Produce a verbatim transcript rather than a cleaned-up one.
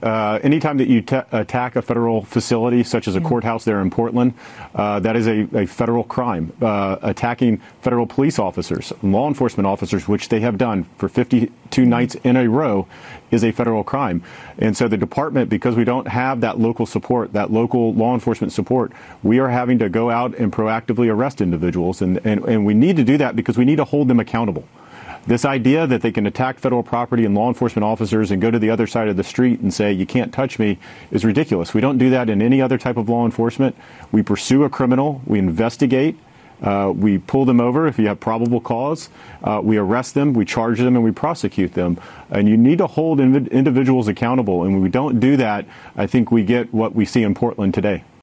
Uh, anytime that you ta- attack a federal facility, such as a courthouse there in Portland, uh, that is a, a federal crime. Uh, attacking federal police officers, law enforcement officers, which they have done for fifty-two nights in a row, is a federal crime. And so the department, because we don't have that local support, that local law enforcement support, we are having to go out and proactively arrest individuals. And, and, and we need to do that because we need to hold them accountable. This idea that they can attack federal property and law enforcement officers and go to the other side of the street and say, you can't touch me, is ridiculous. We don't do that in any other type of law enforcement. We pursue a criminal. We investigate. Uh, we pull them over if you have probable cause. Uh, we arrest them. We charge them and we prosecute them. And you need to hold inv- individuals accountable. And when we don't do that, I think we get what we see in Portland today.